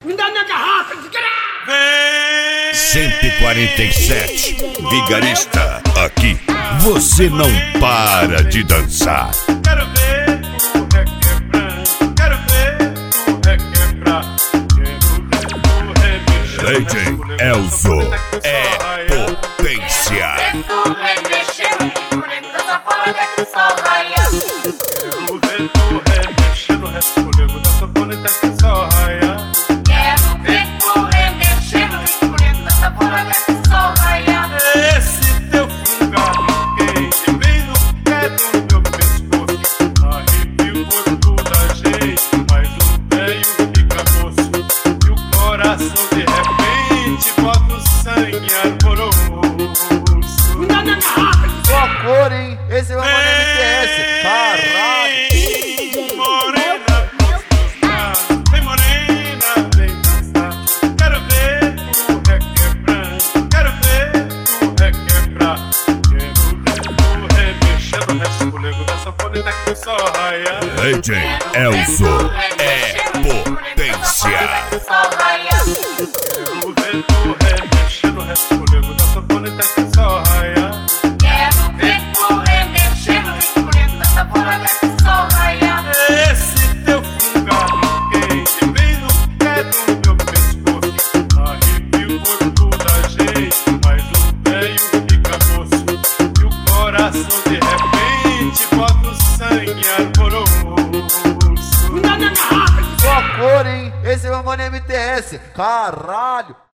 Me dá minha garrafa, desgraça! 147 Vigarista. Aqui você não para de dançar. Quero ver o requebrar, quero ver o requebrar, quero ver o remexer. DJ Elzo é potência. Quero ver o remexer no resfolego da sanfoneta que só raia. Esse teu fungado quente bem no pé do meu pescoço, arrepia o corpo da gente, mas o velho fica moço e o coração de repente bota o sangue alboroço. Me dá minha garrafa! Só cor, hein? Esse é o Mano MTS. Caralho! Morena, vem morena, vem dançar. Quero ver o requebrar, quero ver o requebrar, quero ver o remexer no resfolego da sanfoneta que só raia. DJ Elzo é potência. Quero ver o remexer no resfolego da sanfoneta que só raia. Esse teu fungado quente bem no pé do meu pescoço, arrepia o corpo da gente, mas o velho fica moço e o coração de repente bota o sangue alboroço. Me dá minha garrafa! Só cor, hein? Esse é o Mano MTS. Caralho!